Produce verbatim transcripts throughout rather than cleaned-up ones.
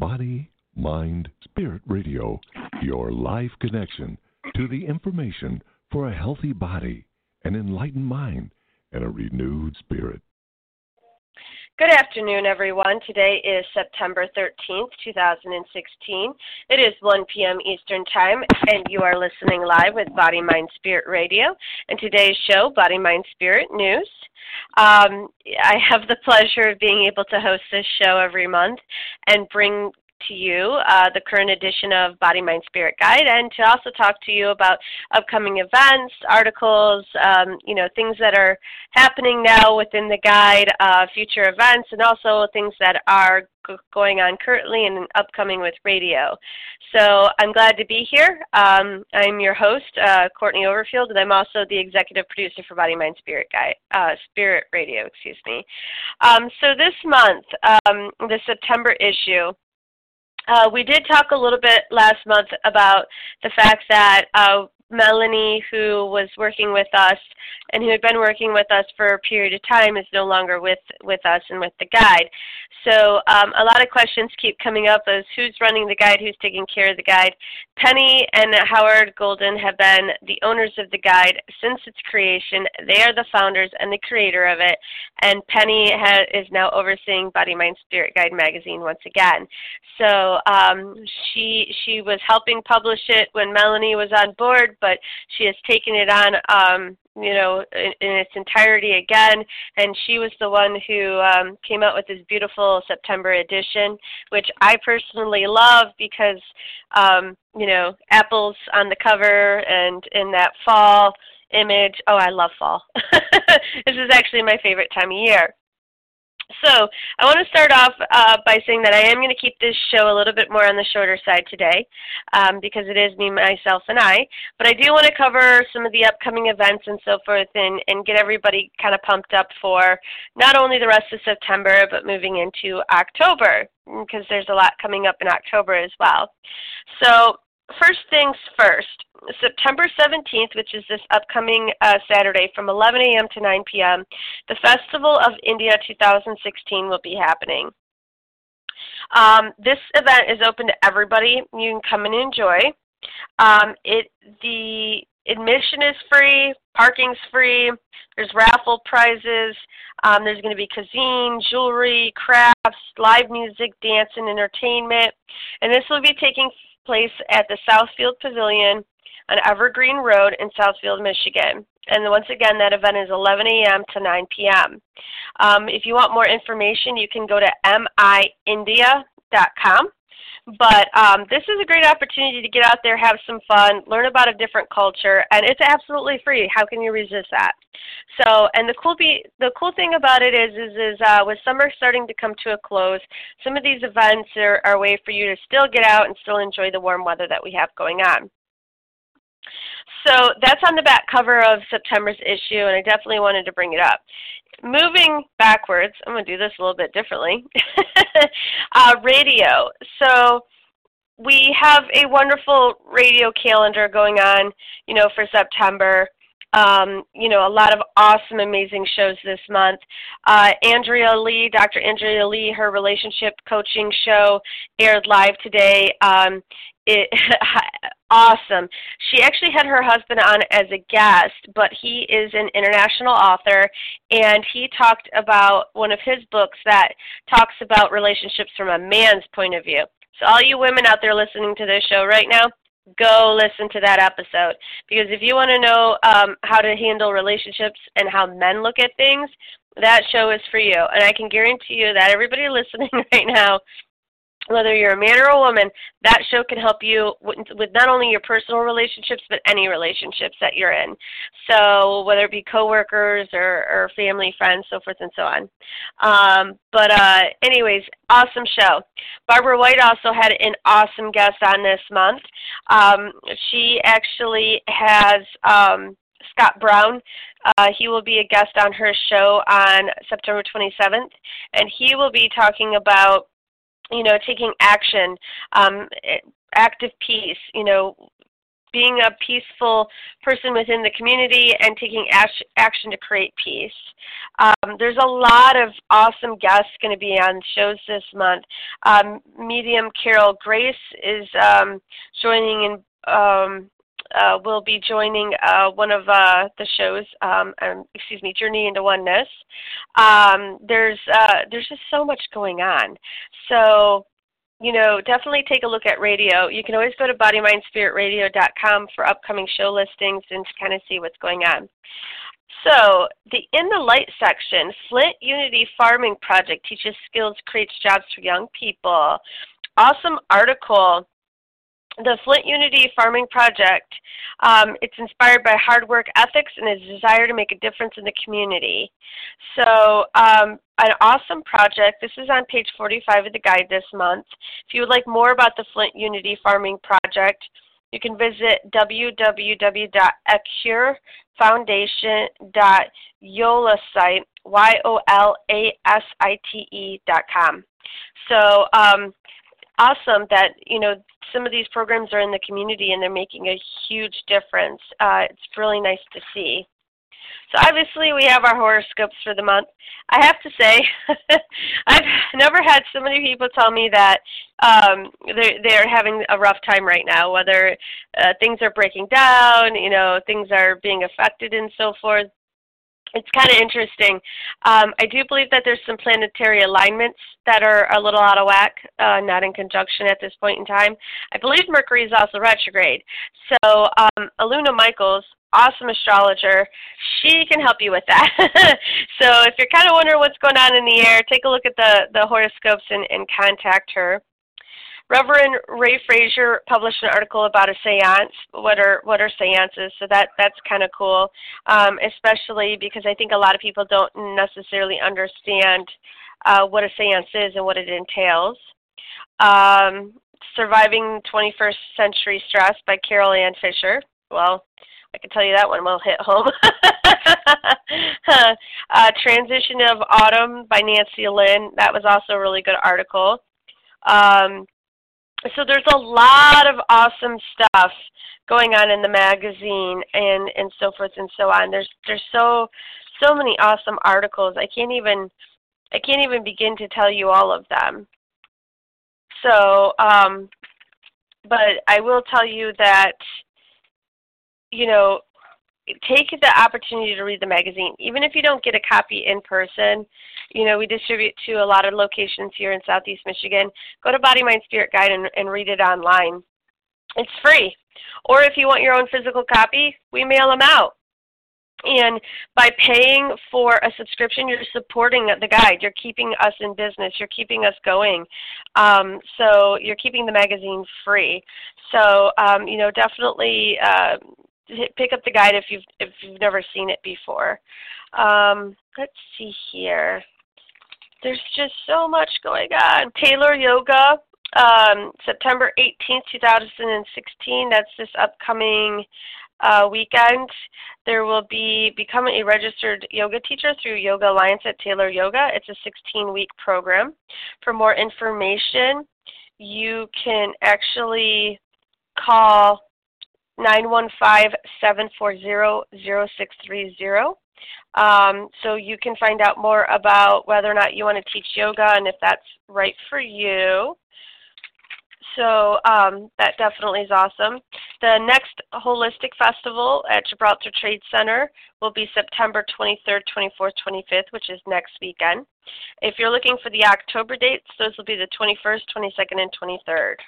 Body, Mind, Spirit Radio, your live connection to the information for a healthy body, an enlightened mind, and a renewed spirit. Good afternoon, everyone. Today is September thirteenth, two thousand sixteen. It is one p.m. Eastern Time, and you are listening live with Body, Mind, Spirit Radio. And today's show, Body, Mind, Spirit News. Um, I have the pleasure of being able to host this show every month and bring to you uh, the current edition of Body, Mind, Spirit Guide, and to also talk to you about upcoming events, articles, um, you know, things that are happening now within the guide, uh, future events, and also things that are g- going on currently and upcoming with radio. So I'm glad to be here. Um, I'm your host, uh, Courtney Overfield, and I'm also the executive producer for Body, Mind, Spirit Guide, uh, Spirit Radio, excuse me. Um, so this month, um, the September issue, Uh, we did talk a little bit last month about the fact that uh, Melanie, who was working with us and who had been working with us for a period of time, is no longer with, with us and with the guide. So um, a lot of questions keep coming up as who's running the guide, who's taking care of the guide. Penny and Howard Golden have been the owners of the guide since its creation. They are the founders and the creator of it, and Penny ha- is now overseeing Body, Mind, Spirit Guide magazine once again. So um, she she was helping publish it when Melanie was on board, but she has taken it on, um, you know, in, in its entirety again, and she was the one who um, came out with this beautiful September edition, which I personally love because, um, you know, apples on the cover and in that fall image. Oh, I love fall. This is actually my favorite time of year. So I want to start off uh, by saying that I am going to keep this show a little bit more on the shorter side today um, because it is me, myself, and I. But I do want to cover some of the upcoming events and so forth and, and get everybody kind of pumped up for not only the rest of September but moving into October because there's a lot coming up in October as well. So first things first, September seventeenth, which is this upcoming uh, Saturday from eleven a.m. to nine p.m., the Festival of India two thousand sixteen will be happening. Um, this event is open to everybody. You can come and enjoy. Um, it the admission is free, parking's free, there's raffle prizes, um, there's going to be cuisine, jewelry, crafts, live music, dance, and entertainment. And this will be taking place at the Southfield Pavilion on Evergreen Road in Southfield, Michigan. And once again, that event is eleven a.m. to nine p.m. Um, if you want more information, you can go to m i india dot com. But um, this is a great opportunity to get out there, have some fun, learn about a different culture, and it's absolutely free. How can you resist that? So, and the cool be the cool thing about it is, is, is uh, with summer starting to come to a close, some of these events are, are a way for you to still get out and still enjoy the warm weather that we have going on. So that's on the back cover of September's issue, and I definitely wanted to bring it up. Moving backwards, I'm going to do this a little bit differently. uh, radio. So we have a wonderful radio calendar going on, you know, for September. Um, you know, a lot of awesome, amazing shows this month. Uh, Andrea Lee, Doctor Andrea Lee, her relationship coaching show aired live today. Um, it, awesome. She actually had her husband on as a guest, but he is an international author, and he talked about one of his books that talks about relationships from a man's point of view. So all you women out there listening to this show right now, go listen to that episode, because if you want to know um, how to handle relationships and how men look at things, that show is for you. And I can guarantee you that everybody listening right now, whether you're a man or a woman, that show can help you with, with not only your personal relationships, but any relationships that you're in. So whether it be coworkers or, or family, friends, so forth and so on. Um, but uh, anyways, awesome show. Barbara White also had an awesome guest on this month. Um, she actually has um, Scott Brown. Uh, he will be a guest on her show on September twenty-seventh, and he will be talking about you know, taking action, um, active peace, you know, being a peaceful person within the community and taking action to create peace. Um, there's a lot of awesome guests going to be on shows this month. Um, medium Carol Grace is um, joining in. Um, uh, will be joining uh, one of uh, the shows. Um, um, excuse me, Journey into Oneness. Um, there's uh, there's just so much going on. So, you know, definitely take a look at radio. You can always go to body mind spirit radio dot com for upcoming show listings and to kind of see what's going on. So, the In the Light section, Flint Unity Farming Project teaches skills, creates jobs for young people. Awesome article. The Flint Unity Farming Project, um, it's inspired by hard work ethics and a desire to make a difference in the community. So um, an awesome project. This is on page forty-five of the guide this month. If you would like more about the Flint Unity Farming Project, you can visit w w w dot acure foundation dot yolasite, Y O L A S I T E dot com. So um, awesome that, you know, some of these programs are in the community and they're making a huge difference. Uh, it's really nice to see. So obviously we have our horoscopes for the month. I have to say, I've never had so many people tell me that um, they're, they're having a rough time right now, whether uh, things are breaking down, you know, things are being affected and so forth. It's kind of interesting. Um, I do believe that there's some planetary alignments that are a little out of whack, uh, not in conjunction at this point in time. I believe Mercury is also retrograde. So um, Aluna Michaels, awesome astrologer, she can help you with that. So if you're kind of wondering what's going on in the air, take a look at the, the horoscopes and, and contact her. Reverend Ray Frazier published an article about a seance. What are what are seances? So that that's kind of cool, um, especially because I think a lot of people don't necessarily understand uh, what a seance is and what it entails. Um, Surviving twenty-first Century Stress by Carol Ann Fisher. Well, I can tell you that one will hit home. uh, Transition of Autumn by Nancy Lynn. That was also a really good article. Um, So there's a lot of awesome stuff going on in the magazine and, and so forth and so on. There's there's so so many awesome articles. I can't even I can't even begin to tell you all of them. So, um, but I will tell you that, you know, take the opportunity to read the magazine. Even if you don't get a copy in person, you know, we distribute to a lot of locations here in Southeast Michigan. Go to Body, Mind, Spirit Guide and, and read it online. It's free. Or if you want your own physical copy, we mail them out. And by paying for a subscription, you're supporting the guide. You're keeping us in business. You're keeping us going. Um, so you're keeping the magazine free. So, um, you know, definitely uh, pick up the guide if you've, if you've never seen it before. Um, let's see here. There's just so much going on. Taylor Yoga, um, September eighteenth, two thousand sixteen. That's this upcoming uh, weekend. There will be become a registered yoga teacher through Yoga Alliance at Taylor Yoga. It's a sixteen-week program. For more information, you can actually call nine one five, seven four zero, zero six three zero. Um, so you can find out more about whether or not you want to teach yoga and if that's right for you. So um, that definitely is awesome. The next Holistic Festival at Gibraltar Trade Center will be September twenty-third, twenty-fourth, twenty-fifth, which is next weekend. If you're looking for the October dates, those will be the twenty-first, twenty-second, and twenty-third.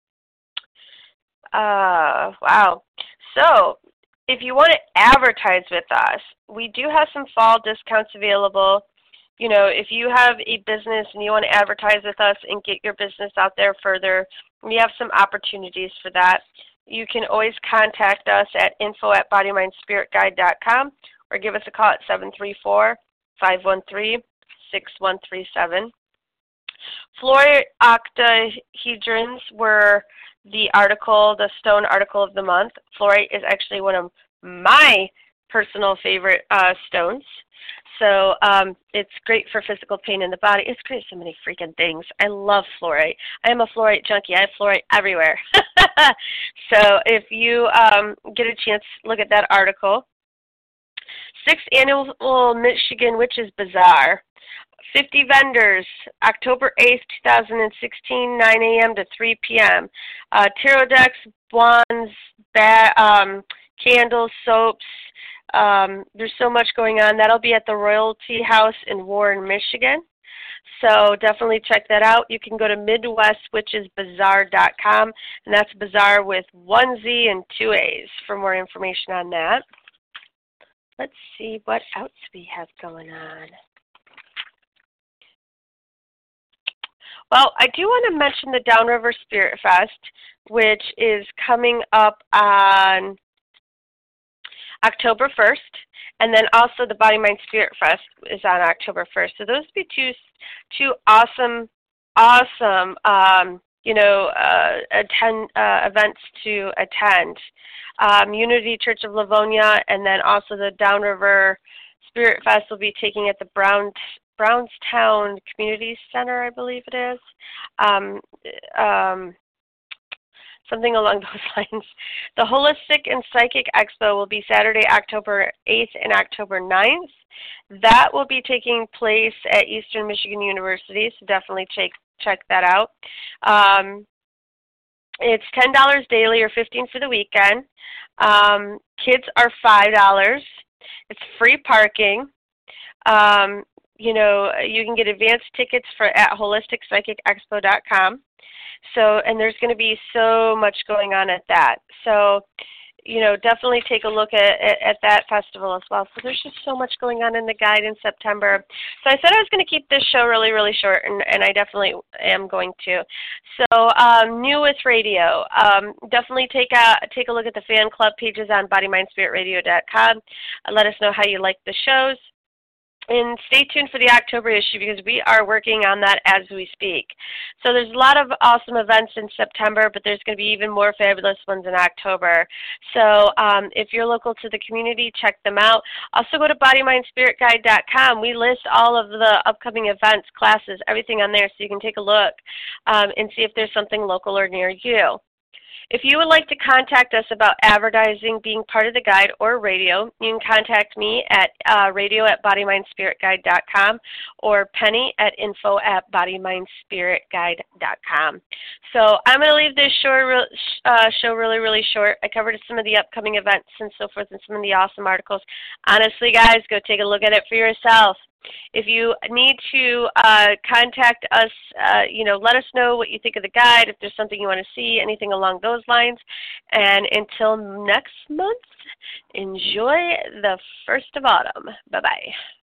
Uh, wow. So if you want to advertise with us, we do have some fall discounts available. You know, if you have a business and you want to advertise with us and get your business out there further, we have some opportunities for that. You can always contact us at info at body mind spirit guide dot com or give us a call at seven three four, five one three, six one three seven. Fluoride octahedrons were the article, the stone article of the month. Fluorite is actually one of my personal favorite uh, stones. So um, it's great for physical pain in the body. It's great for so many freaking things. I love fluorite. I am a fluorite junkie. I have fluorite everywhere. So if you um, get a chance, look at that article. Sixth Annual Michigan Witches Bazaar. fifty vendors, October eighth, twenty sixteen, nine a.m. to three p.m. Uh, tarot decks, wands, ba- um, candles, soaps. Um, there's so much going on. That'll be at the Royalty House in Warren, Michigan. So definitely check that out. You can go to midwest witches bazaar dot com, and that's bazaar with one Z and two A's for more information on that. Let's see what else we have going on. Well, I do want to mention the Downriver Spirit Fest, which is coming up on October first, and then also the Body, Mind, Spirit Fest is on October first. So those would be two, two awesome, awesome, um, you know, uh, attend uh, events to attend. Um, Unity Church of Livonia, and then also the Downriver Spirit Fest will be taking at the Brown. Brownstown Community Center, I believe it is. Um, um, something along those lines. The Holistic and Psychic Expo will be Saturday, October eighth and October ninth. That will be taking place at Eastern Michigan University, so definitely check, check that out. Um, it's ten dollars daily or fifteen dollars for the weekend. Um, kids are five dollars. It's free parking. Um, You know, you can get advance tickets for at holistic psychic expo dot com. So, and there's going to be so much going on at that. So, you know, definitely take a look at, at, at that festival as well. So there's just so much going on in the guide in September. So I said I was going to keep this show really, really short, and, and I definitely am going to. So um, new with radio, um, definitely take a, take a look at the fan club pages on body mind spirit radio dot com. Uh, let us know how you like the shows. And stay tuned for the October issue because we are working on that as we speak. So there's a lot of awesome events in September, but there's going to be even more fabulous ones in October. So um, if you're local to the community, check them out. Also go to body mind spirit guide dot com. We list all of the upcoming events, classes, everything on there so you can take a look um, and see if there's something local or near you. If you would like to contact us about advertising, being part of the guide, or radio, you can contact me at uh, radio at body mind spirit guide dot com or Penny at info at body mind spirit guide dot com. So I'm going to leave this short, uh, show really, really short. I covered some of the upcoming events and so forth and some of the awesome articles. Honestly, guys, go take a look at it for yourself. If you need to uh, contact us, uh, you know, let us know what you think of the guide, if there's something you want to see, anything along those lines. And until next month, enjoy the first of autumn. Bye-bye.